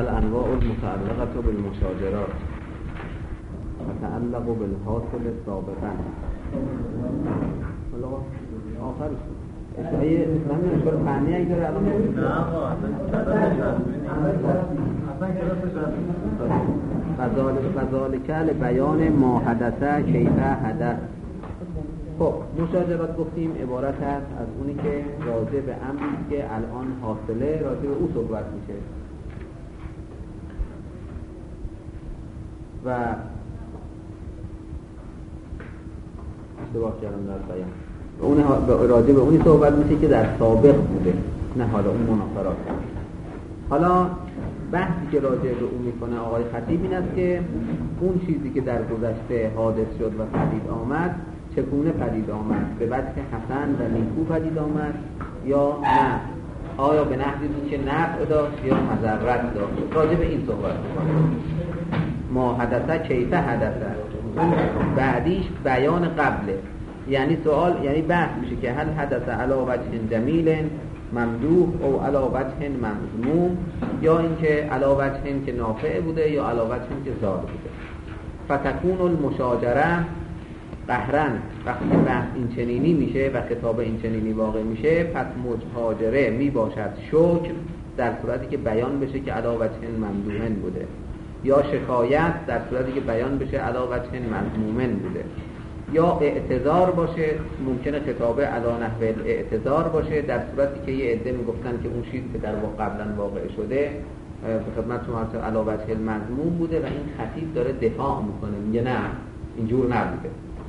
الانواع المتعلقه بالمشاجرات تتعلق بالحاصل سابقا. حالا آخرش اشاره اسلامی اشاره فنی اگه داره الان فذالک بیان ما حدث کیف حدث. خب مشاجرات گفتیم عبارت است از اونی که راجع به امری که الان حاصله راجع به او صحبت میشه و اشتباه کردم در بیان اون راجع به اونی صحبت میشه که در سابق بوده، نه حالا اون منافرات. حالا بحثی که راجع به اون میکنه آقای خطیب این است که اون چیزی که در گذشته حادث شد و پدید آمد چگونه پدید آمد، به وجه حسن و نیکو پدید آمد یا نه، آیا به نحوی بود که نفع داشت یا مضرت داشت. راجع به این صحبت میکنه. ما حدثه کیف حدثه، بعدیش بیان قبله، یعنی سوال، یعنی بحث میشه که هل حدث علی وجه جمیل ممدوح او علی وجه مذموم، یا اینکه علی وجه که نافع بوده یا علی وجه که ضار بوده. فتکون المشاجره قهرن، وقتی بحث این چنینی میشه و خطاب این چنینی واقع میشه، پس مشاجره میباشد شکر در صورتی که بیان بشه که علی وجه ممدوحن بوده، یا شکایت در صورتی که بیان بشه علی وجه مذمومن بوده، یا اعتذار باشه، ممکنه خطابه علی نحو اعتذار باشه در صورتی که یه عده میگفتن که اون چیزی که در واقع قبلا واقع شده به خدمت شما علی وجه مذموم بوده و این خطیب داره دفاع میکنه، میگه نه اینجور نبوده.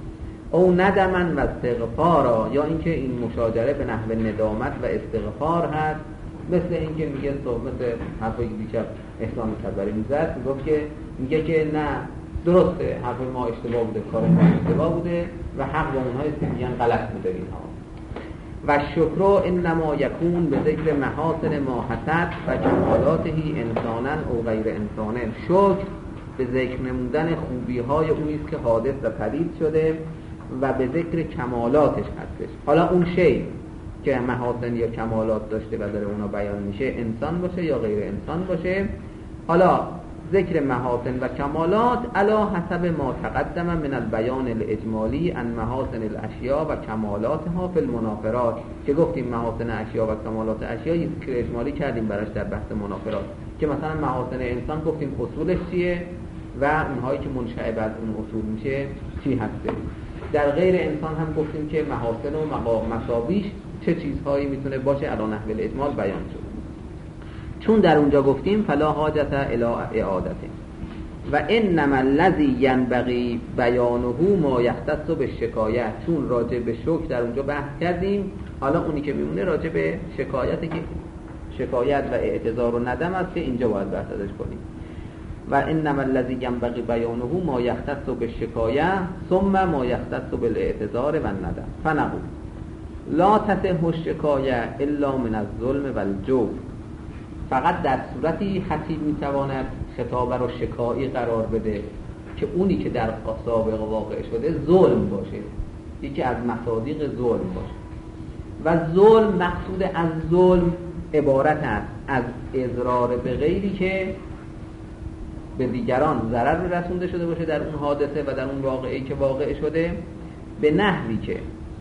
او ندمن و استغفارا، یا اینکه این مشاجره به نحو ندامت و استغفار هست، مثل اینکه میگه مثل حرفی که دیشب احسان کبری میزد، میگه که نه درسته حرف ما اشتباه بوده، کار ما اشتباه بوده و حق با اونها است که میگن غلط بوده اینها. و شکر انما یکون به ذکر محاسن ما حسد و کمالاته انسانا او غیر انسانه. شکر به ذکر نمودن خوبی های اونی است که حادث و پدید شده و به ذکر کمالاتش هستش. حالا اون شی که محاسن یا کمالات داشته و داره اونا بیان میشه انسان باشه یا غیر انسان باشه. حالا ذکر محاسن و کمالات علی حسب ما تقدم من البیان الاجمالی ان محاسن الاشیاء و کمالاتها فی المنافرات، که گفتیم محاسن اشیاء و کمالات اشیاء ذکر اجمالی کردیم براش در بحث منافرات، که مثلا محاسن انسان گفتیم اصولش چیه و اونهایی که منشأ از اون اصول میشه چی هسته. در غیر انسان هم گفتیم که محاسن و مساویش چه چیزهایی میتونه باشه، علی نحو الاجمال بیان شد. چون در اونجا گفتیم فلا حاجت الی اعادته و انما الذی ینبغی بیانه ما یختص بالشکایه، چون راجع به شکر در اونجا بحث کردیم، حالا اونی که میمونه راجع به شکایت که شکایت و اعتذار و ندم است که اینجا باید بحث ازش کنیم. و انما الذی ینبغی بیانه ما یختص بالشکایه ثم ما یختص بالاعتذار و الندم. فنقول لا تصح الشکایه الا من الظلم والجور، فقط در صورتی خطیب میتواند خطاب را شکایی قرار بده که اونی که در سابق واقع شده ظلم باشه، یکی از مصادیق ظلم باشه. و ظلم، مقصود از ظلم عبارت است از اضرار به غیری که به دیگران ضرر رسونده شده باشه در اون حادثه و در اون واقعی که واقع شده، به نحوی که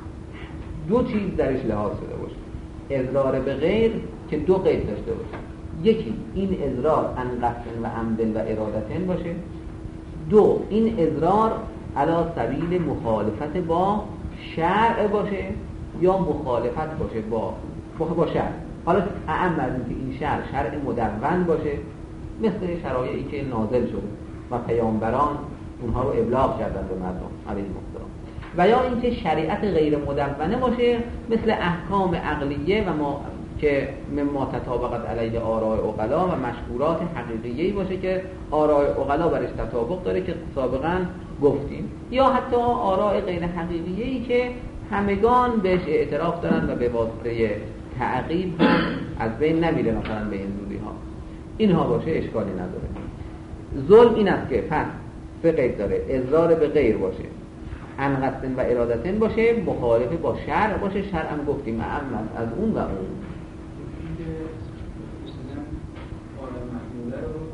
دو چیز درش لحاظ شده باشه. اضرار به غیر که دو قید داشته باشه، یکی این اضرار عن قصد و عمد و ارادتن باشه، دو این اضرار علی سبیل مخالفت با شرع باشه یا مخالفت باشه با شرع. حالا اعم از اینکه این شرع مدون باشه، مثل شرایعی که نازل شده و پیامبران اونها رو ابلاغ کردن به مردم علیهم السلام، و یا اینکه شریعت غیر مدونه باشه، مثل احکام عقلیه و ما که مما تطابقت علیه آراء عقلا و مشهورات حقیقیه‌ای باشه که آراء عقلا برش تطابق داره که سابقا گفتیم، یا حتی آراء غیر حقیقیه‌ای که همگان بهش اعتراف دارن و به واسطه تعقیب از بین نمیره، مثلا به این زودی ها اینها باشه اشکالی نداره. ظلم این است که پس سه قید داره، اضرار به غیر باشه، عن قصد و ارادتن باشه، مخالفه با شرع باشه، شرع هم گفتیم اعم از اون و اون.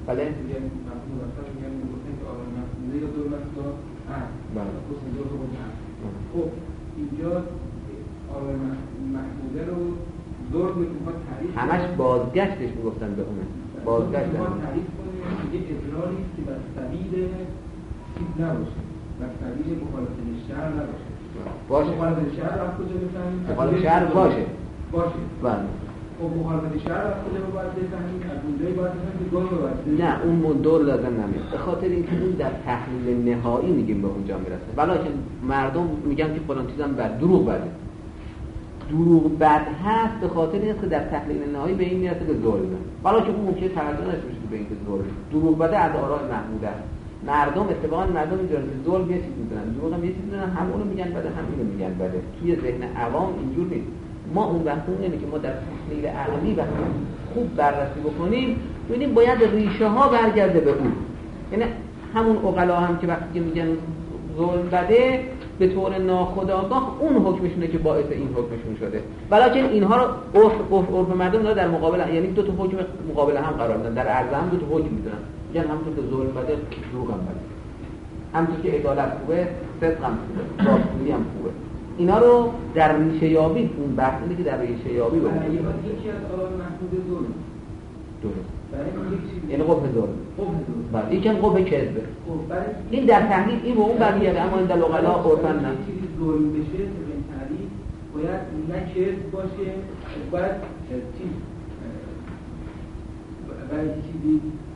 بله میگن مفهوم مثلا میگن گفتن که آقای محموده یا دور مثلا بله خب اینجا آقای محموده رو دور میخواد تعریف همش بازگشتش میگفتن به اونه بازگشت میخواد تعریف کنه یه اجراری که بر سبیل چیز نباشه بر سبیل مخالفت شرع نباشه باشه مخالفت شرع از کجا بفهمیم مخالفت شرع باشه بله خب مخالفت شرع از کجا باید بفهمیم از اونجایی باید بفهمیم که دور باید نه اون دور لازم نمیاد به خاطر اینکه اون در تحلیل نهایی میگیم به اونجا میرسه ولیکن مردم میگن که فلان چیزم بد دروغ بده دروغ بد هست به خاطر اینکه که در تحلیل نهایی به این میرسه که ظلمه ولیکن اون ممکنه توجه نشه بشه به اینکه ظلمه دروغ بده از آراء محموده است مردم اتفاقا مردم میدونن که ظلم یه چیز میدونن دروغ هم یه چیز میدونن هم اونو میگن بده هم اینو میگن بده توی ذهن عوام اینجور نیست ما اون وقت اون که ما در تحلیل عقلی وقتی خوب بررسی بکنیم ببینیم باید ریشه ها برگرده به اون یعنی همون عقلا هم که وقتی میگن ظلم بده به طور ناخودآگاه اون حکمشونه که باعث این حکمشون شده ولیکن اینها رو عرف مردم داره در مقابل یعنی دو تا حکم مقابل هم قرار میدن در عرض هم دو تا حکم میدونن میگن همونطور که ظلم بده دروغ هم بده همونطور که عدالت خوبه صدق هم خوبه راستگویی هم خوبه اینا رو در ریشه یابی اون بحث اینه که در ریشه یابی یکی از آراء محمود ظلم درست برای یعنی قبح ظلم بله یکم قبح کذبه این در تحلیل این و اون برمیگرده اما این در لغلا عرفن نه چیزی ظلم بشه به این تعریف باید نه کذب باشه باید چیز برای چیزی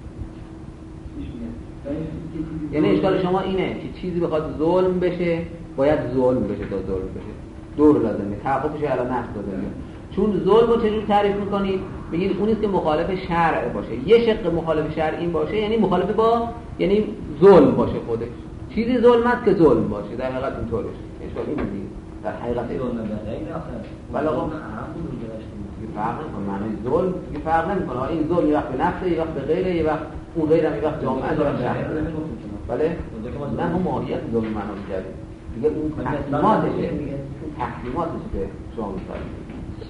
یعنی اشکال شما اینه که چیزی بخواد ظلم بشه باید ظلم بشه تا ظلم بشه دور لازمه توقفش الان نقص داره چون ظلم رو چجور تعریف میکنید میگید اونیست که مخالف شرع باشه یه شق مخالف شرع این باشه یعنی مخالف با یعنی ظلم باشه خودش چیزی ظلم است که ظلم باشه در حقیقت اینطوره اشکال این دیگه در حقیقت ولی آقا فرق نمیکنه معنی ظلم که فرق نمیکنه این ظلم یه وقت به نفسه یه وقت به غیره یه وقت اون غیره یه وقت جامعه داره شهر بله نه هم ماهیت ظلم معنا می‌کردیم دیگه اون تقسیماتشه که شما می‌فرمایید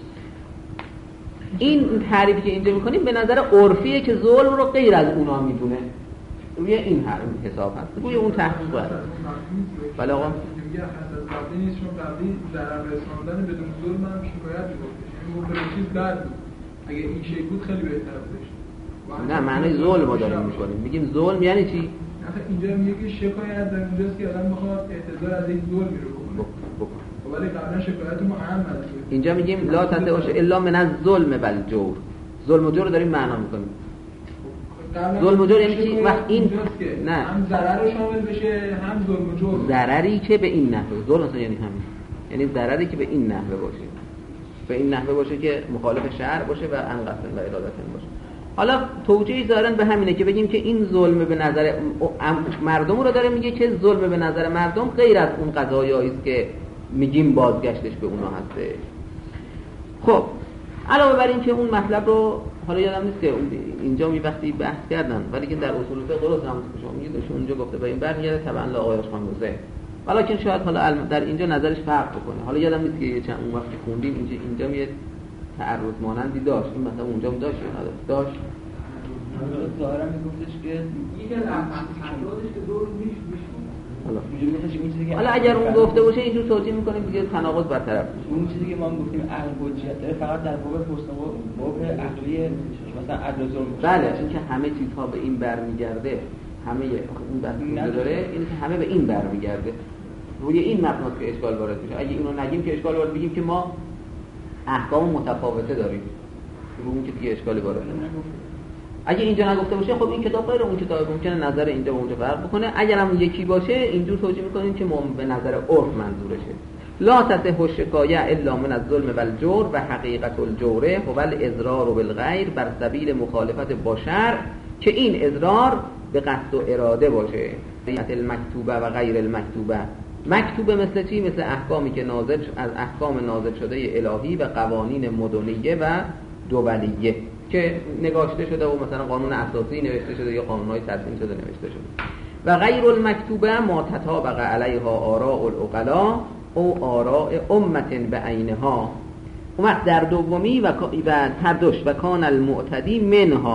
این تعریفی که اینجا می‌کنیم به نظر عرفیه که ظلم رو غیر از اونا میدونه روی این حساب هست روی اون تحقیق هست بله آقا میگه حساس قبلی نیست چون قبلی ضرر رساندن بدون ظلم هم شکایت می‌گفتش این موقع چیز بد بود اگه این شی بود خیلی بهتر بودش نه معنی ظلم رو داریم می‌کنیم میگیم ظلم یعنی چی اینجا میگه شکایت در اونجاست که آدم میخواد اعتذار از این ظلمی رو بکنه ولی قبلا شکایت ما هم نداره اینجا میگیم لا تنتهش الا من الظلم والجور ظلم و جور رو داریم معنا میکنیم ظلم و جور یعنی چی وقت این نه هم ضرر شامل بشه هم ظلم و جور ضرری که به این نحوه ظلم اصلا یعنی همین یعنی ضرری که به این نحوه باشه به این نحوه باشه که مخالف شرع باشه و انقسم و ارادتن باشه حالا توجیه ظاهرا به همینه که بگیم که این ظلم به نظر مردم رو داره میگه که ظلم به نظر مردم غیر از اون قضایایی است که میگیم بازگشتش به اونا هسته. خب علاوه بر این که اون مطلب رو حالا یادم نیست که اینجا می وقتی بحث کردن ولی که در اصول فقه درست هم شما میگید اونجا گفته به این برمیگرده طبعا لا آقای خاموزه ولیکن شاید حالا در اینجا نظرش فرق بکنه حالا یادم نیست که چند اون وقتی خوندیم اینجا یه تعرض مانندی داشت این مثلا اونجا هم داشت یا نداشت داشت ظاهرا میگفتش که یکی از افرادش که دور حالا اگر اون گفته باشه اینجور توجیه میکنیم دیگه تناقض برطرف اون چیزی که ما گفتیم عقل حجت داره فقط در باب حسن عقلی مثلا عدل ظلم بله این که همه چیزها به این برمیگرده همه اون بحث داره این که همه به این برمیگرده روی این مبناست که اشکال وارد میشه اگه اینو نگیم که اشکال وارد بگیم که ما احکام متفاوته داریم رو اون که دیگه اشکالی وارد نمیشه اگه اینجا نگفته باشه خب این کتاب غیر اون کتاب ممکنه نظر اینجا و اونجا فرق بکنه اگر هم یکی باشه اینجور توجیه میکنیم که به نظر عرف منظورشه لا تصح الشکایه الا من الظلم والجور و حقیقت الجور هو الاضرار بالغیر بر سبیل مخالفت با شرع که این اضرار به قصد و اراده باشه المکتوبه و غیر المکتوبه مکتوبه مثل چی؟ مثل احکامی که نازل از احکام نازل شده الهی و قوانین مدنیه و دولیه که نگاشته شده و مثلا قانون اساسی نوشته شده یا قانونهای تصمیم شده نوشته شده و غیر المکتوبه ما تطابق علیها آراء العقلاء او آراء امت بعینها اومد در دومی و تردش و کان المعتدی منها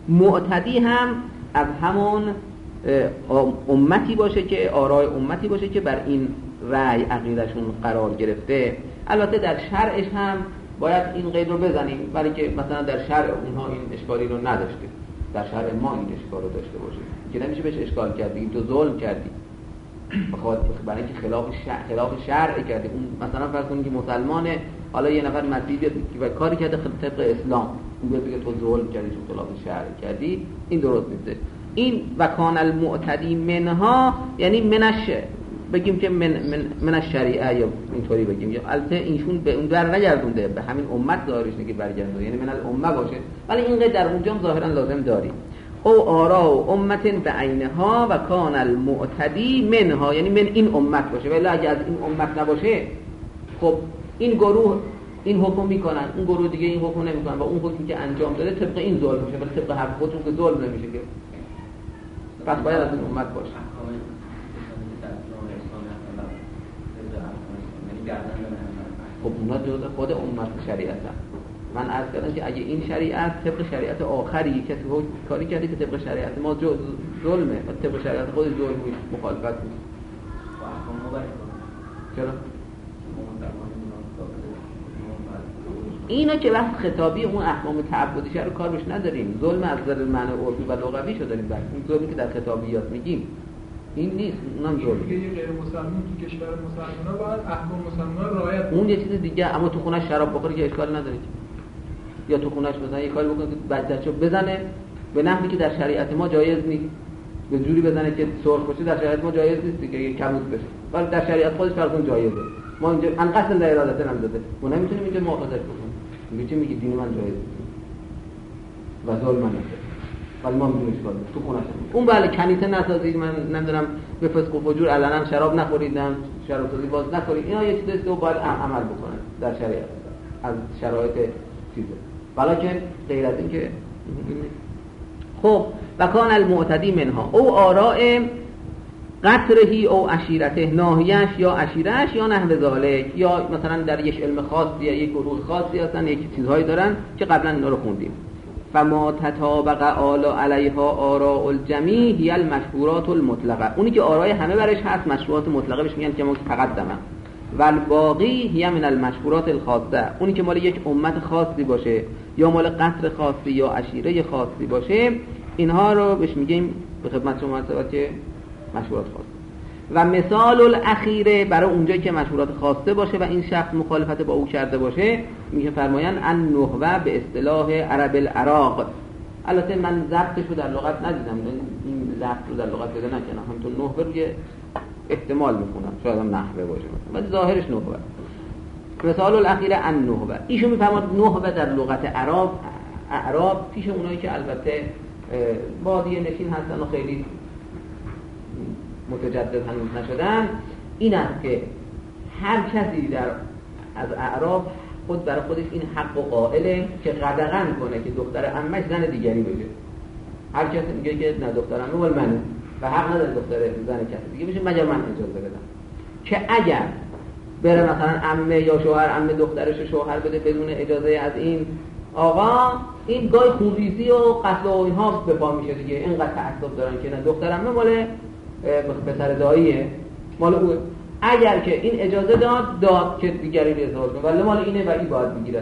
معتدی هم از همون امتی باشه که آرای امتی باشه که بر این رأی عقیدشون قرار گرفته. البته در شرعش هم باید این قید رو بزنیم، برای که مثلا در شرع اونها این اشکالی رو نداشته، در شرع ما این اشکال رو داشته باشه که نمیشه بهش اشکال کردی تو ظلم کردی برای اینکه خلاف شرع کردی. اون مثلا فرض کنید که مسلمانه، حالا یه نفر مسیحی و کاری کرده طبق اسلام، اون بگه تو ظلم کردی چون خلاف شرع کردی، این درست نیست. این و کان المعتدی منها یعنی منش، بگیم که من الشریعه یا اینطوری بگیم، یا البته اینشون به اون در نگردونده، به همین امت ظاهرش نگه برگردونده، یعنی من الامه باشه، ولی این قید در اونجا هم ظاهرا لازم داری. او آرا و امت به عینها و کان المعتدی منها یعنی من این امت باشه، ولی اگه از این امت نباشه خب این گروه این حکم میکنن، اون گروه دیگه این حکم نمیکنن و اون حکمی که انجام داده طبق این ظلم میشه، ولی طبق حرف خودشون که ظلم نمیشه که، پس باید از این امت باشه. خب اونا جزء خود امت شریعت هم. من عرض کردم که اگه این شریعت طبق شریعت آخری کسی کاری کرده که طبق شریعت ما ظلمه و طبق شریعت خود ظلم مخالفت نیست. چرا؟ اینا که وقت خطابی اون احکام تعبدیشه رو کار بهش نداریم، ظلم از نظر معنی عرفی و لغویشو داریم بحث. این ظلمی که در خطابیات میگیم این نیست، اونم ظلم. دیگه غیر مسلمان تو کشور مسلمان‌ها باید احکام مسلمان‌ها رعایت کنه. اون یه چیز دیگه، اما تو خونش شراب بخوره که اشکال نداره. یا تو خونش مثلا یه کاری بکنه که بچه‌شو بزنه به نحوی که در شریعت ما جایز نیست، به جوری بزنه که سرخ باشه، در شریعت ما جایز نیست دیگه، یه کبود بشه، ولی در شریعت خودش فرضون جایزه. ما اینجا انقص در ارادت نمی‌داده، ما نمیتونیم اینجا مؤاخذه کنیم. میگه دین من جایز و ظلم من نیست، ولی ما می‌دونیم اشکال تو خونش. اون بله کنیسه نسازید، من نمیدونم به فسق و فجور علنا شراب نخوریدم، شراب سازی باز نخورید، اینا یه چیزی است که باید عمل بکنن در شریعت از شرایط چیزه، ولیکن غیر از این که خب و کان المعتدی منها او آراء قطرهی او عشیرته، ناحیه‌اش یا عشیره‌اش یا نحو ذالک، یا مثلا در یک علم خاصی یا یک گروه خاصی هستن، یک چیزهایی دارن که قبلا اینا رو خوندیم. فما تطابق آل علیها آراء الجمیع هی المشهورات المطلقه، اونی که آرای همه برش هست مشهورات مطلقه بهش میگن که ما تقدمه. والباقی هی من المشهورات الخاصه، اونی که مال یک امت خاصی باشه یا مال قطر خاصی یا عشیره خاصی باشه، اینها رو بهش میگیم به خدمت شما عرض که مشهورات خاصه. و مثال الاخیره برای اونجایی که مشهورات خاصه باشه و این شخص مخالفت با او کرده باشه، میگه فرمایان ان نحوه به اصطلاح عرب العراق. البته من ضبطش رو در لغت ندیدم، این ضبط رو در لغت پیدا نکردم، همینطور نحوه رو احتمال میکنم شاید هم نحوه باشه ولی ظاهرش نحوه. مثال الاخیره ان نحوه، ایشون میفرماد نحوه در لغت اعراب پیش اونایی که البته بادیه نشین هستن و خیلی متجدد هنوز نشدن، این است که هر کسی از اعراب خود برای خودش این حق و قائله که قدغن کنه که دختر عمش زن دیگری بشه. هر کسی میگه که نه دختر عمه مال منه و حق نداره دختر زن کسی دیگه بشه مگر من اجازه بدم. که اگر بره مثلا عمه یا شوهر عمه دخترش شوهر بده بدون اجازه از این آقا، این گای خونریزی و قتل و اینها به پا میشه دیگه. اینقدر تعصب دارن که نه دختر عمه مال پسر داییه، مال اوه. اگر که این اجازه داد که دیگری رو ازدواج کنه ولی مال اینه و این باید بگیره.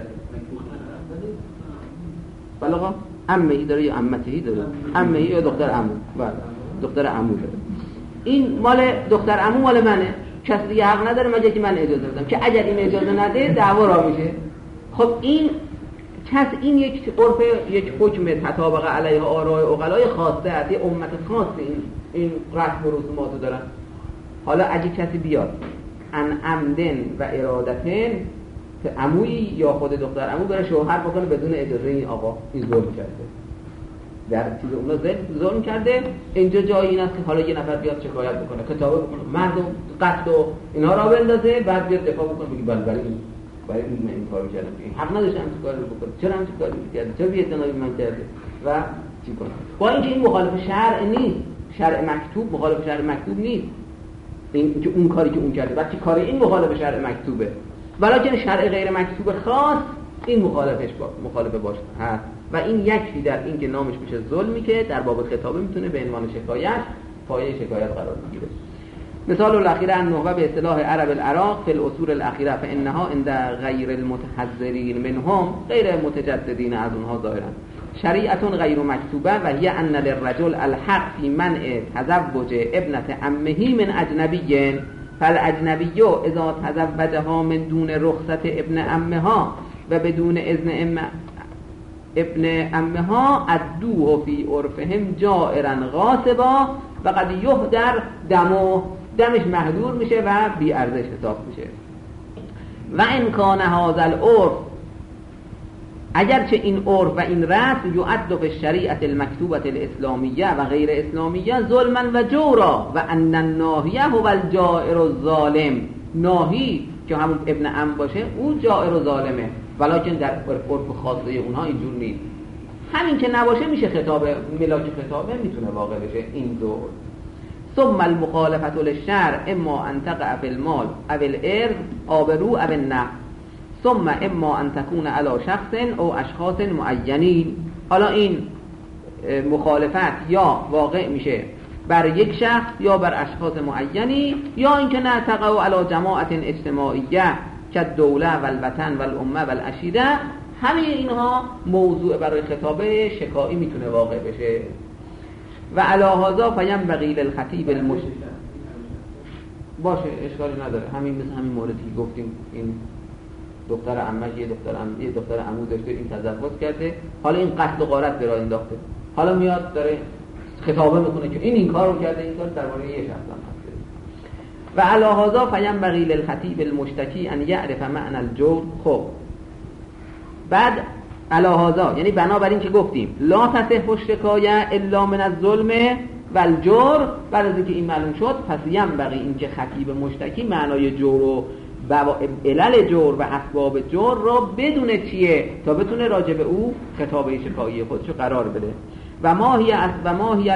بله آقا عمه‌ای داره یا عمته‌ای داره، عمه‌ای یا دختر عمو، بله دختر عمو داره. این مال دختر عمو مال منه، کسی دیگه حق نداره مگر که من اجازه بدم. که اگر این اجازه نده دعوا راه میشه. خب این این یک عرف، یک حکم تطابق علیه آراء عقلای خاصه است، یه امت خاصی این رسم و رسوماتو دارن. حالا اگه کسی بیاد ان عمدن و ارادتن که عمویی یا خود دختر عمو بره شوهر بکنه بدون اجازه این آقا، این ظلم کرده، در چیز اونا ظلم کرده. اینجا جایی این است که حالا یه نفر بیاد شکایت بکنه، کتابه بکنه، مردم قتل و اینا را بندازه، بعد بیاد دفاع بکنه بگی بله برای این کارو کردم، این حق نداشتم این کارو بکنه، چرا همین کارو کردم، چرا بی‌اعتنایی من کرده و چی کنه. با اینکه این مخالف شرع نیست، شرع مکتوب مخالف شرع مکتوب نیست، این که اون کاری که اون کرده، بلکه کار این مخالف شرع مکتوبه، ولیکن شرع غیر مکتوب خاص این مخالف باش هست. و این یکفی در این که نامش میشه ظلمی که در باب خطابه میتونه به عنوان شکایت پایه شکایت قرار بگیره. مثال الاخیره النهبه به اصطلاح عرب العراق فی الاصول الاخیره فانها عند غیر المتحذرین منهم غیر متجددین از اونها ظاهرا شریعت غیر مکتوبه و هی ان للرجل الحق فی منع تزوج ابنه عمه من اجنبی فالاجنبی اذا تزوجها من دون رخصت ابن عمها و بدون اذن ابن عمها ادوه فی عرفهم جائرا غاصبا و قد یهدر دمش محدور میشه و بی ارزش حساب میشه. و ان کان هذا العرف اگرچه این عرف و این رسم یعد فی الشریعه المکتوبه الاسلامیه و غیر اسلامیه ظلما و جورا و ان الناهیه هو الجائر الظالم، ناهی که همون ابن عم باشه او جائر و ظالمه، ولکن در عرف خاصه اونها اینجور نیست. همین که نباشه میشه خطابه، ملاک خطابه میتونه واقع بشه این دو. ثم المخالفه للشرع اما ان تقع فی المال او الارض آبرو او النفس ثم اما ان تكون علی شخص او اشخاص معینین. حالا این مخالفت یا واقع میشه بر یک شخص یا بر اشخاص معینی، یا اینکه نه تقع علی جماعت اجتماعیه که دوله و الوطن و الامه و العشیره. همه اینها موضوع برای خطابه شکایی میتونه واقع بشه. و علی هذا فینبغی للخطیب باشه اشکالی نداره. همین مثل همین موردی که گفتیم این دختر عمه یه دختر عمو داشته، این تزوج کرده، حالا این قتل و غارت به راه انداخته، حالا میاد داره خطابه میکنه که این کارو کرده، این کار درباره یه شخص هم هست. و علی هذا فینبغی للخطیب المشتکی ان یعرف معنی الجور. خب بعد علی هذا یعنی بنابراین که گفتیم لا تصح الشکایه الا من الظلم و الجور، بعد از اینکه این معلوم شد پس ینبغی این که خطیب مشتکی معنای جور و علل جور و اسباب جور را بدونه چیه تا بتونه راجع به او خطابه شکایی خودشو قرار بده. و ما هی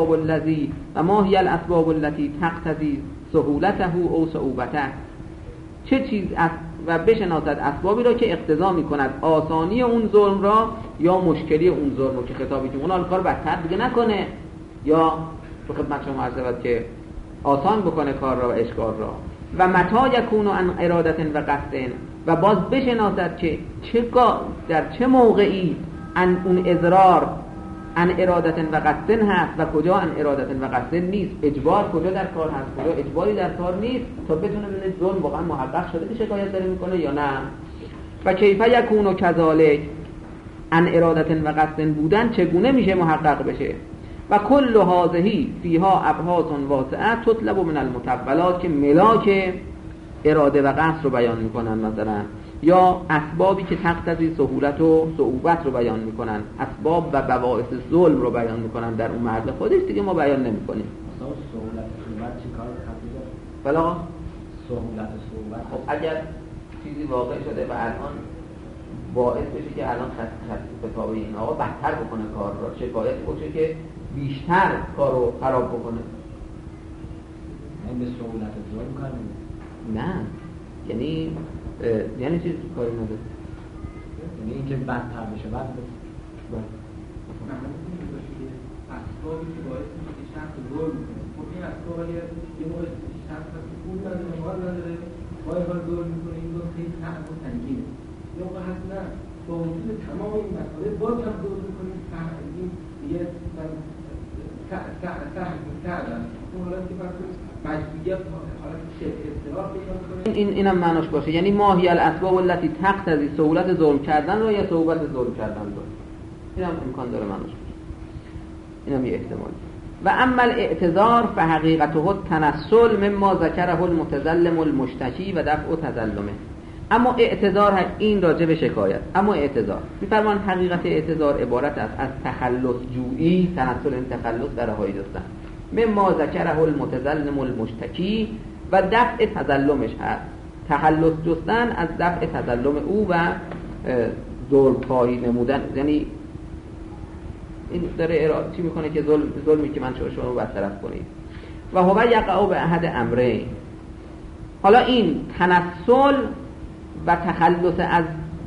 الاسباب التي تقتضی سهولته او صعوبته، چه چیز و بشناسد اسبابی را که اقتضا میکند آسانی اون ظلم را یا مشکلی اون ظلم رو، که خطابی که اون کار بدتر دیگه نکنه یا به خدمت شما عرض شود که آسان بکنه کار را و اشکال را. و متى یکون عن اراده و قصد، و باز بشناسد که در چه موقعی اون اضرار عن اراده و قصد هست و کجا عن اراده و قصد نیست، اجبار کجا در کار هست کجا اجباری در کار نیست، تا بتونه ببینه ظلم واقعا محقق شده که شکایت داره میکنه یا نه. و کیف یکون کذالک، عن اراده و قصد بودن چگونه میشه محقق بشه. و کل هذه فیها ابحاث واسعه تطلب من المتولات، که ملاک اراده و قصد رو بیان میکنن مثلا، یا اسبابی که تقتضی سهولت و صعوبت رو بیان میکنن، اسباب و بواعث ظلم رو بیان میکنن در اون محل خودش، دیگه ما بیان نمیکنیم. مثلا سهولت و صعوبت چیکار خطیبه؟ بلا سهولت و صعوبت خب اگر چیزی واقع شده و الان باعث بشه که الان خطابه این آقا بدتر بکنه کار رو، شکایت باشه که بیشتر کار رو خراب بکنه، این به سهولت ظلم کار نه یعنی چیز کاری نداره، یعنی اینکه بدتر بشه بعد اسبابی که باعث میشه که شخص ظلم کنه. خب این اسباب اگر یه موقع شخص پول نداره، مال نداره، باید ظلم میکنه، این ظلم خیلی صعب و سنگینه. یا موقع هست نه با وجود تمام این مسائل باز هم ظلم میکنه، این دیگه کردن اون حالت که فرض کنید مجبوریت حالت اضطراب پیدا میکنه. اینم معناش باشه، یعنی ما هی الاسباب التي تقتضی سهولت ظلم کردن رو یا صعوبت ظلم کردن رو، اینم امکان داره معناش باشه، اینم یه احتمال. و اما الاعتذار فحقیقته التنصل مما ذکره المتظلم المشتکی و دفع تظلمه. اما اعتذار این راجع به شکایت، اما اعتذار می‌فرمان حقیقت اعتذار عبارت است از تخلص جویی، تنصل این تخلص در رهایی جستن، مما ذکره المتظلم المشتکی و دفع تظلمش هست، تخلص جستن از دفع تظلم او و ظلم‌خواهی نمودن، یعنی این داره چی میکنه که ظلمی که من شما رو برطرف کنید. و هو یقع به احد امرین. حالا این تنصل و تخلص از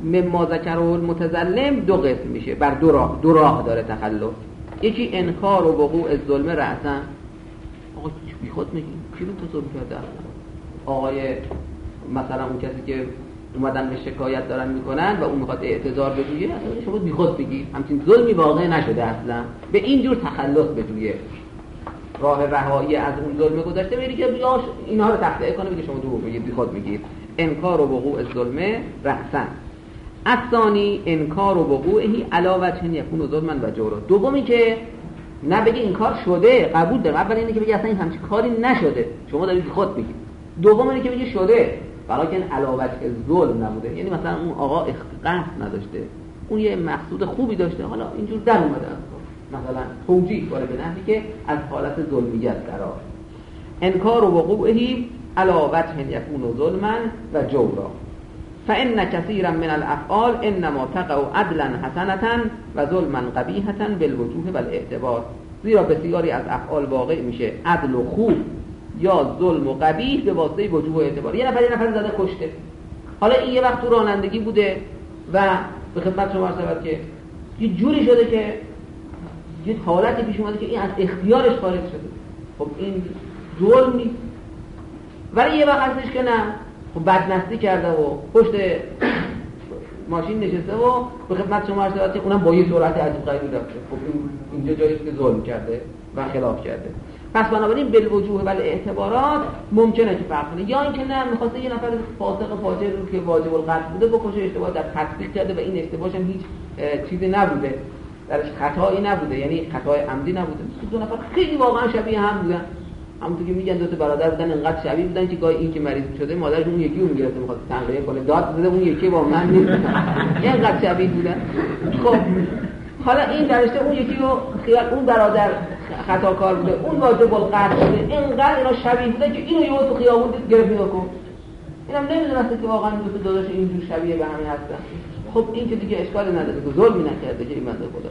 مما ذکره المتظلم دو قسم میشه، بر دو راه داره تخلف. یکی انکار و وقوع الظلم رأسا. آقا بی خود میگی کی رو تصور کرده؟ آقای مثلا اون کسی که اومدن به شکایت دارن میکنن و اون میخواد اعتذار بجویه، اصلا شما بی خود بگی همچین ظلمی واقع نشده، اصلا به این جور تخلص بجویه، راه رهایی از اون ظلم گذشته بری که بیاش اینها رو تخطئه کنه، بگه شما دروغ میگید، بی خود میگید. انکار و وقوع الظلم رأسا. الثانی انکار و وقوعه علی وجه یکون ظلما و جورا. دومی که نه بگی این کار شده، قبول دارم، اول اینه که بگی اصلا این همچین کاری نشده، شما دارید خود میگید. دوم اینه که بگی شده، ولیکن علی وجه ظلم نبوده، یعنی مثلا اون آقا قصد نداشته، اون یه مقصود خوبی داشته، حالا اینجور در اومده، مثلا توجیه کنه به نحوی که از حالت ظلمیت درآ. انکار و وقوعه علی وجه یکون ظلما و جورا. فإن كثيرا من الأفعال إنما تقع عدلا حسنة و ظلما قبیحة بالوجوه والاعتبار. زیرا بسیاری از افعال واقع میشه عدل و خوب یا ظلم و قبیح به واسطه وجوه و اعتبار. یه نفر زده کشته، حالا این یه وقت تو رانندگی بوده و به خدمت شما عرض شود که یه جوری شده که یه حالتی پیش اومده که این از اختیارش خارج شده، خب این ظلم نیست. ولی یه وقت هستش که نه، خب بدمستی کرده و پشت ماشین نشسته و به خدمت شما عرض شود که اونم با یه سرعت عجیب غریبی رفته، خب اینجا جایی که ظلم کرده و خلاف کرده. پس بنابراین بالوجوه و الاعتبارات ممکنه که فرق کنه، یا اینکه نه می‌خواسته یه نفر فاسق فاجر رو که واجب القتل بوده بکشه، اشتباه در تطبیق کرده و این اشتباهش هم هیچ چیزی نبوده، درش خطایی نبوده، یعنی خطای عمدی نبوده. دو نفر خیلی واقعا شبیه هم بودن، همونطور که میگن دو تا برادر بودن، انقدر شبیه بودن که گاهی این که مریض شده مادرش اون یکی رو میگرفته می‌خواد تنقیه کنه، داد بده اون یکی با من نیست، اینقدر شبیه بودن. خب حالا این درشته اون یکی رو خیال اون برادر خطاکار بوده، اون واجب القتل بوده، اینقدر اینا شبیه بودن که اینو یهو تو خیابون گرفت نگاه کن، اینم نمیدونسته که واقعا دو تا داداش اینجور شبیه به همین هستن. خب این که دیگه اشکال نداره که ظلمی نکرده که این بنده خدا.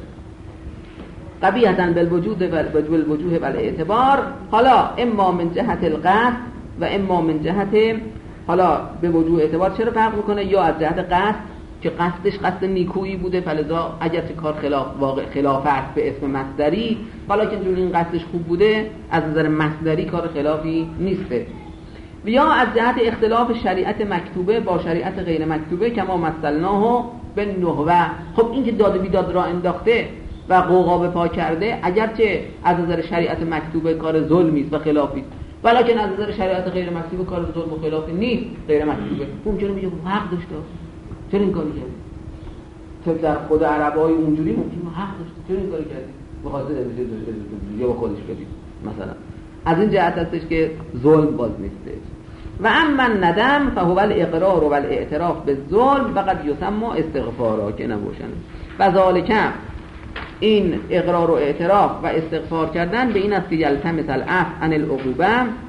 قبیحتاً بالوجوه و الاعتبار. حالا اما من جهت القصد و اما من جهت، حالا به وجوه اعتبار چرا فرق میکنه؟ یا از جهت قصد که قصدش قصد نیکویی بوده، فلذا اگرچه کار خلافت به اسم مصدری، حالا که چون این قصدش خوب بوده از نظر مصدری کار خلافی نیسته. یا از جهت اختلاف شریعت مکتوبه با شریعت غیر مکتوبه کما مثلناه بالنحوه. خب این که داد و بیداد را انداخته و قوقا به پا کرده، اگرچه از نظر شریعت مکتوبه کار ظلمی است و خلافی است، ولیکن از نظر شریعت غیر مکتوبه کار ظلم و خلافی نیست، غیر مکتوبه. ممکنه میگه حق داشته، چرا این کاری کردی؟ تو در خود عربای اونجوری ممکنه حق داشته، چرا این کاری کردی؟ بخاطر یا با خودش بدی مثلا. از این جهت هستش که ظلم باز نیسته. و اما ندم فهو الاقرار و الاعتراف بالظلم فقط یسمى استغفارا که نباشن. و ذالک این اقرار و اعتراف و استغفار کردن به این است که یلتمس العفو عن العقوبه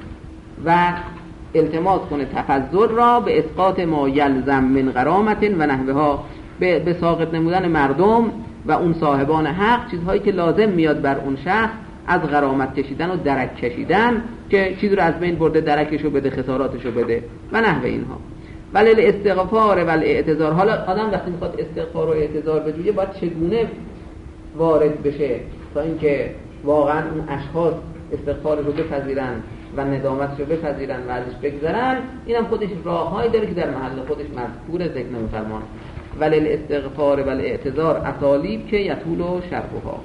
و التماس کنه تفضل را به اسقاط ما یلزم من غرامت و نحوها، به ساقط نمودن مردم و اون صاحبان حق چیزهایی که لازم میاد بر اون شخص از غرامت کشیدن و درک کشیدن که چیز رو از بین برده درکشو بده، خساراتشو بده و نحو اینها. ولی الاستغفار و الاعتذار، حالا آدم وقتی میخواد استغفار و اعتذار بجویه باید چگونه وارد بشه تا اینکه واقعا اون اشخاص استغفارش رو بپذیرن و ندامتش رو بپذیرن و ازش بگذرن. اینم خودش راههایی داره که در محل خودش مذکور ذکر نمی‌فرمان. ولی الاستغفار و الاعتذار اسالیب که یطول شرحها.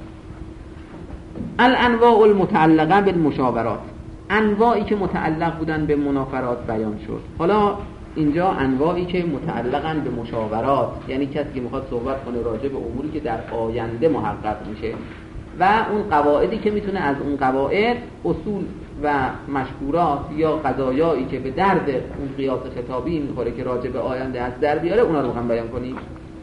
الانواع المتعلقه بالمشاورات، انواعی که متعلق بودن به منافرات بیان شد. حالا اینجا انواعی که متعلقن به مشاورات، یعنی کسی که میخواد صحبت کنه راجع به اموری که در آینده محقق میشه و اون قواعدی که میتونه از اون قواعد اصول و مشهورات یا قضایایی که به درد اون قیاس خطابی میخوره که راجع به آینده از در بیاره اونا رو هم بیان کنیم.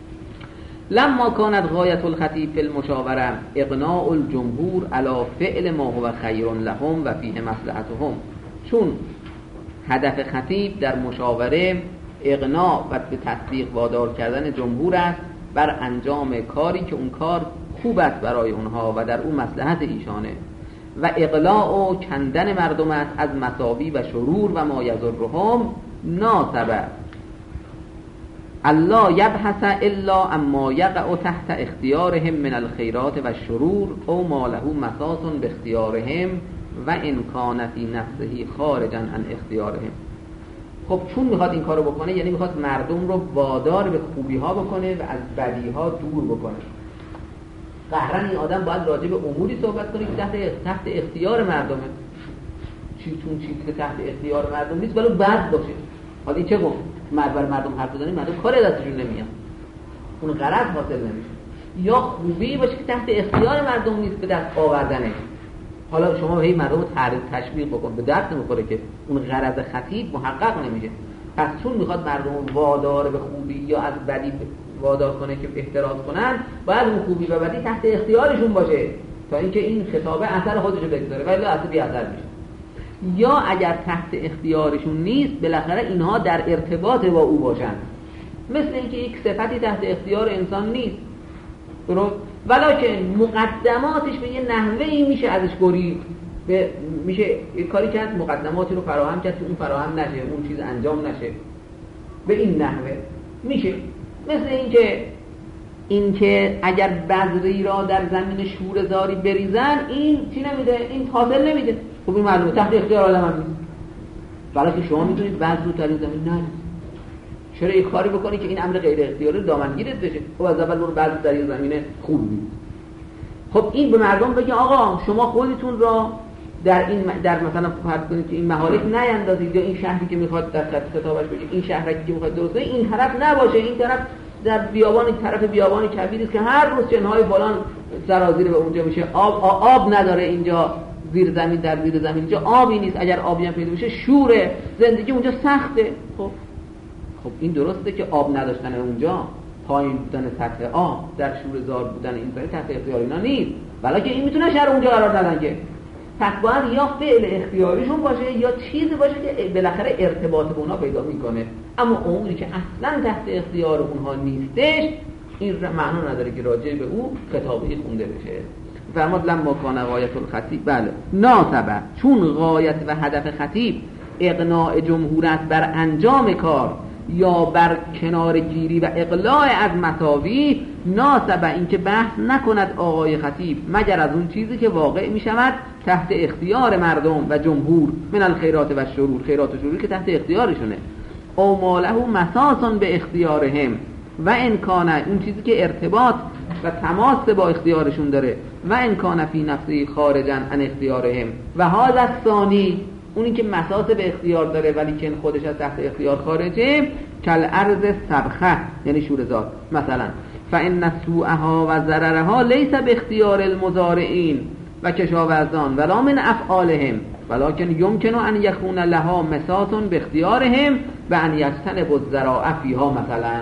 لما كانت غایت الخطیب فی المشاوره اقناع الجمهور علی فعل ما هو خیر لهم و فیه مصلحتهم، چون هدف خطیب در مشاوره اقناع و به تصدیق وادار کردن جمهور است بر انجام کاری که اون کار خوب است برای اونها و در اون مصلحت ایشانه، و اقلاع و کندن مردم است از مساوی و شرور و ما یضرهم ناسبه الله یبحث الا اما یقع تحت اختیارهم من الخیرات و الشرور او ما له مساس باختیارهم و ان کان فی نفسه خارجا عن اختیارهم. خب چون میخواد این کارو بکنه، یعنی میخواد مردم رو وادار به خوبی ها بکنه و از بدی ها دور بکنه. قهرن این آدم باید راجع به اموری صحبت کنه که تحت اختیار مردمه. چون چیزی که تحت اختیار مردم نیست ولی بد باشه. حالا این چه گفت؟ مردم حرف بزنید مردم کار دستشون نمیاد، اون غرض حاصل نمیشه. یا خوبی باشه که تحت اختیار مردم نیست به دست آوردنه. حالا شما هی مردم رو تشویق بکن، به دست نمیخوره که اون غرض خطیب محقق نمیشه. پس چون میخواد مردم وادار به خوبی یا از بدی وادار کنه که احتراز کنن، باید اون خوبی و بدی تحت اختیارشون باشه تا اینکه این خطابه اثر خودشو بگذاره، ولی اصلا بی اثر میشه. یا اگر تحت اختیارشون نیست، بالاخره اینها در ارتباط با او باشن. مثل اینکه یک صفتی تحت اختیار انسان نیست، ولکن مقدماتش به یه نحوهی میشه ازش گریخت، میشه یک کاری کرد مقدماتی رو فراهم کرد که اون فراهم نشه، اون چیز انجام نشه، به این نحوه میشه. مثل اینکه اگر بذری را در زمین شوره‌زاری بریزن، این چی نمیده؟ این حاصل نمیده. خب این معلومه تحت اختیار آدم هم نیست. بلکه شما میتونید بذر رو در این زمین نریزید. چرا یک کاری بکنی که این امر غیر اختیاری دامنگیرت بشه؟ خب از اول برو بذر در این زمین خوب بید. خب این به مردم بگه آقا شما خودتون را در مثلا فرض کنید که این مهالک نیندازید، یا این شهری که میخواد در خطابش بشه، این شهری که میخواد درست کنه این طرف نباشه، این طرف در طرف بیابان کبیری است که هر روز جنهای فلان سرازیر به اونجا میشه، آب نداره اینجا، زیر زمین در زیر زمین اینجا آبی نیست، اگر آبی هم پیدا بشه شوره، زندگی اونجا سخته. خب این درسته که آب نداشتن اونجا، پایین بودن سطح آب، در شوره‌زار بودن این تحت اختیار اینا نیست، بلکه این میتونه شهر اونجا قرار ندن که. پس باید یا فعل اختیاریشون باشه یا چیزی باشه که بالاخره ارتباط به اونها پیدا میکنه. اما اموری که اصلا تحت اختیار اونها نیستش، این معنا نداره که راجع به او خطابی خونده بشه. فرمود لما کان غایت الخطیب، بله ناسبه، چون غایت و هدف خطیب اقناع جمهوریت بر انجام کار یا بر کنار گیری و اقلاع از مساوی، ناسبه این که بحث نکند آقای خطیب مگر از اون چیزی که واقع می شود تحت اختیار مردم و جمهور من الخیرات و شرور، خیرات و شرور که تحت اختیارشونه، او ماله مساسن به اختیارهم و امکانه اون چیزی که ارتباط و تماس با اختیارشون داره، و امکانه فی نفسی خارجا عن اختیارهم و هذا الثانی اونی که مساس به اختیار داره ولی که خودش از تحت اختیار خارجه، کل ارض سبخه یعنی شوره‌زار مثلا، فان سوءها و ضررها لیس به اختیار المزارعین و کشاورزان ولا من افعالهم ولكن يمكن ان يكون لها مساس به اختیارهم و ان يجتنبوا الزراعه فيها مثلا،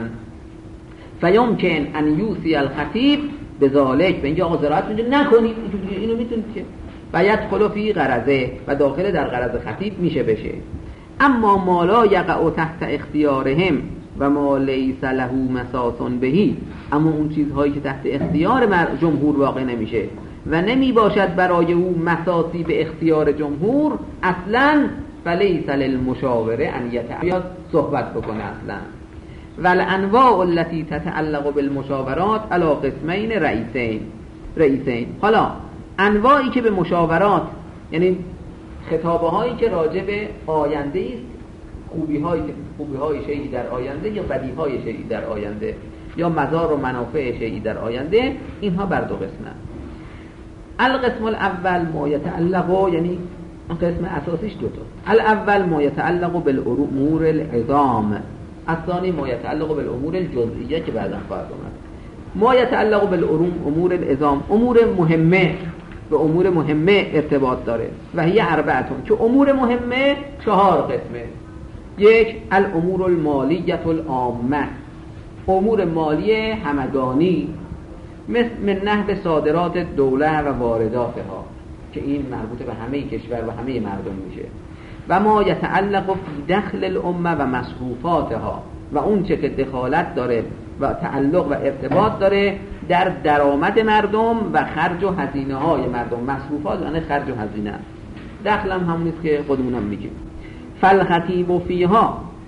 فيمكن ان يوصي الخطيب بذلك، به اینجا آقا زراعت اینجا نکنید، اینو میتونید که و یدخل فی غرضه و داخل در غرض خطیب میشه بشه. اما ما لا یقع تحت اختیارهم و ما لیس له مساس بهی، اما اون چیزهایی که تحت اختیار جمهور واقع نمیشه و نمی باشد برای او مساسی به اختیار جمهور اصلا، فلیس للمشاوره ان یتعیاد صحبت بکنه اصلا. والانواع التي تتعلق بالمشاورات على قسمین رئیسین. حالا انواعی که به مشاورات، یعنی خطابه هایی که راجع به آینده است، خوبی های شیعی در آینده یا بدی های شیعی در آینده یا مضار و منافع شیعی در آینده، اینها بر دو قسمه. القسم الاول ما یتعلق، یعنی قسم اساسیش دو تا، الاول ما یتعلق بالامور العظام، الثانی ما یتعلق بالامور الجزئیه که بعدا خواهد اومد. ما یتعلق بالامور العظام، امور مهمه به امور مهمه ارتباط داره و هی اربعتون، که امور مهمه 4 قسمه. یک، الامور المالیه العامه، امور مالی همگانی، مثل من نحو صادرات دوله و وارداتها که این مربوط به همه کشور و همه مردم میشه. و ما یتعلق فی دخل الامه و مصروفاتها، و اون چه که دخالت داره و تعلق و ارتباط داره در درآمد مردم و خرج و هزینه های مردم. مصروفات یعنی خرج و هزینه، دخل هم همون است که خودمونم میگیم. فالخطیب فیها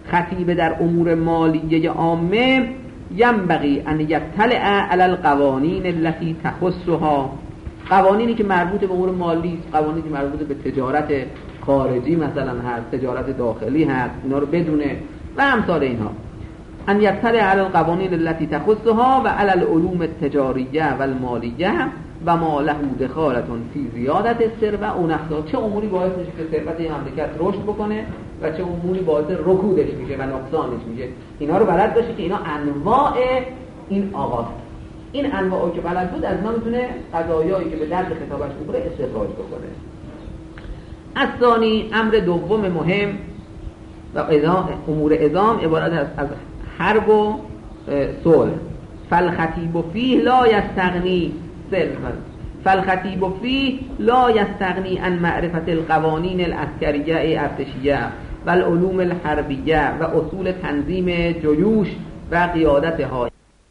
خطیب در امور مالیه عامه ینبغی ان یطلع علی القوانین التي تخصها، قوانینی که مربوط به امور مالی، قوانینی که مربوط به تجارت خارجی مثلا هست، تجارت داخلی هست، اینا رو بدونه و امثال اینها. ان یطلع علی القوانین التي تخصها و علی العلوم التجاریه و المالیه و ما له دخالة فی زیادت الثروه و نقصها، چه اموری باعث میشه که ثروت این مملکت رشد بکنه و چه اموری باعث رکودش میشه و نقصانش میشه. اینا رو بلد باشه که اینا انواع این آغاز، این انواعی که بلد بود از اینا میتونه قضایایی که به درد خطابش بخوره استخراج بکنه. از ثانی امر دوم مهم و امور عظام عبارت از حرب و صلح. فالخطیب فیه لا یستغنی فالخطیب فیه لا یستغنی عن معرفت القوانین العسکریه ارتشیه و العلوم الحربیه و اصول تنظیم جیوش و قیادتها.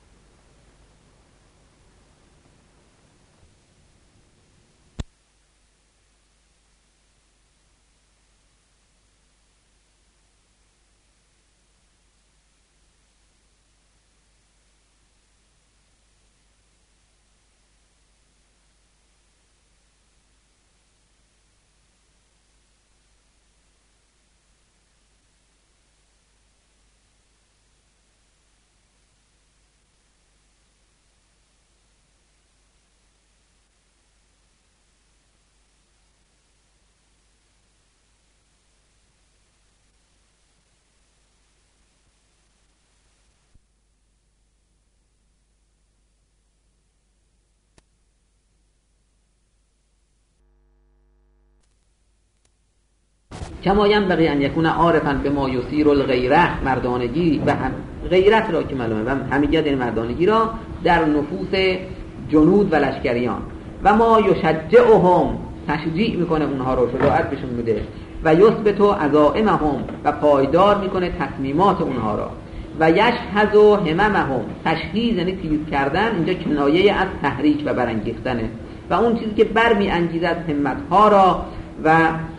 کما ینبغی ان یکون عارفا بما یثیر الغیره، مردانگی و غیرت را که معلومه و حمیت این مردانگی را در نفوس جنود و لشکریان و ما یشجعهم، تشجیع میکنه اونها رو، شجاعت بهشون میده و یثبت عزائمهم و پایدار میکنه تصمیمات اونها را و یشحذ هممهم، تشحیذ یعنی تیز کردن، اینجا کنایه از تحریک و برانگیختنه و اون چیزی که برمی انگیزد همتها را و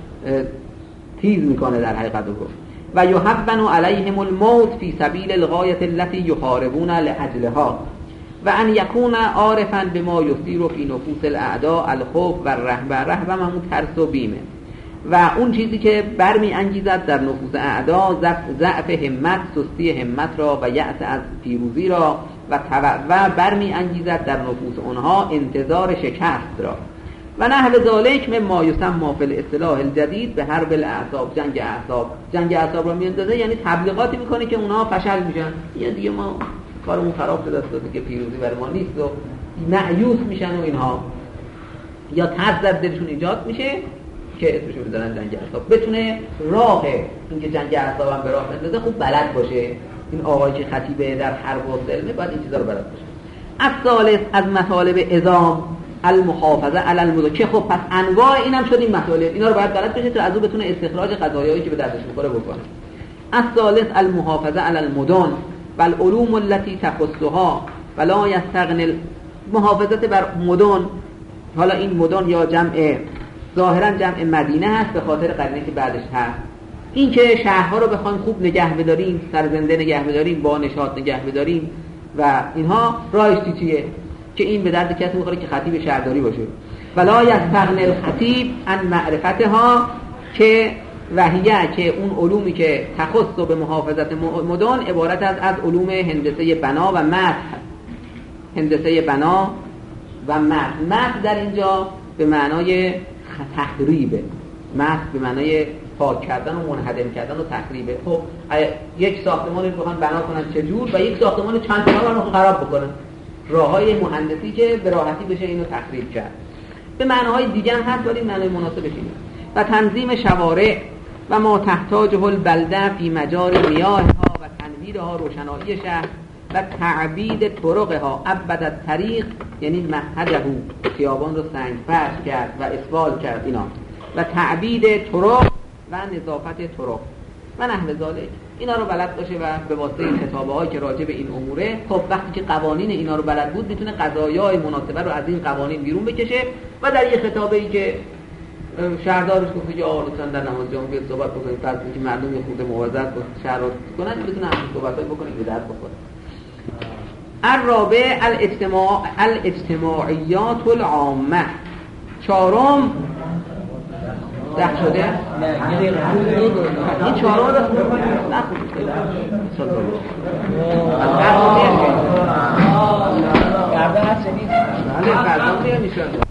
تیز میکنه در حقیقت رو. و یهون علیهم الموت فی سبیل الغایة التي یحاربون لاجلها و ان یکون عارفا بما یثیر فی نفوس الاعداء الخوف و الرهبه. رهبه همون ترس و بیمه و اون چیزی که برمی انگیزد در نفوس اعدا ضعف همت، سستی همت را و یأس از پیروزی را و برمی انگیزد در نفوس اونها انتظار شکست را و نحو ذالک مما یسمى فی الاصطلاح الجدید به حرب الاعصاب، جنگ اعصاب را میاندازه، یعنی تبلیغاتی میکنه که اونها فشل میشن، یا دیگه ما کارمون خراب شده است که پیروزی برای ما نیست و مایوس میشن و اینها، یا ترس در دلشون ایجاد میشه که اسمشو بذارن جنگ اعصاب. بتونه راه اینکه جنگ اعصاب هم به راه بندازه خوب بلد باشه. این آقایی که خطیبه در حرب و سلمه باید این چیزا رو بلد باشه. از ثالث از مطالب عظام المحافظه علی المدن، که خب پس انواع اینم شد این مطالب، اینا رو باید بلد بشه تا از اون بتونه استخراج قضایایی که به دردش میخوره بکنه. از ثالث المحافظه علی المدن و العلوم التي تخصها ولا یستغنی، محافظت بر مدن. حالا این مدن یا جمع ظاهرا جمع مدینه هست به خاطر قرینه که بعدش هست، این که شهرها رو بخوایم خوب نگه بداریم، سرزنده نگه بداریم، با نشاط نگه بداریم و اینها راهش چیه که این به درد کسی میخوره که خطیب شهرداری باشه. ولا یستغنی الخطیب عن معرفتها، که وحیه که اون علومی که تخص به محافظت مدن عبارت از علوم هندسه بنا و متن، هندسه بنا و متن در اینجا به معنای تخریبه، متن به معنای پاک کردن و منهدم کردن و تخریبه. خب یک ساختمان رو بخوان بنا کنن چجور و یک ساختمان چند تا رو خراب بکنن، راههای مهندسی که به راحتی بشه اینو تخریب کرد. به معناهای دیگه هم هست ولی معنای مناسبش اینه. و تنظیم شوارع و ما تحتاجه البلده فی مجاری میاهها و تنویرها، روشنایی شهر و تعبید طرقها، عبد الطریق یعنی مهده، خیابان رو سنگ فرش کرد و اسفال کرد اینا، و تعبید طرق و نظافت طرق و نحو ذالک. اینا رو بلد باشه و به واسطه این خطابه‌هایی که راجع به این اموره، خب وقتی که قوانین اینا رو بلد بود میتونه قضایای مناسبه رو از این قوانین بیرون بکشه و در یه خطابه‌ای که شهردارش گفته که آقا لطفاً در نماز جمعه بیاد صحبت بکنید، فرض کنید که مردم یه خورده مواظبت شهر رو کنن، بتونه همین صحبتای بکنه به درد بخوره. الرابع الاجتماعیات العامه. چهارم ده شده؟ این چهارم رو نخونید که فردا هست شدید؟ بله فردا میشه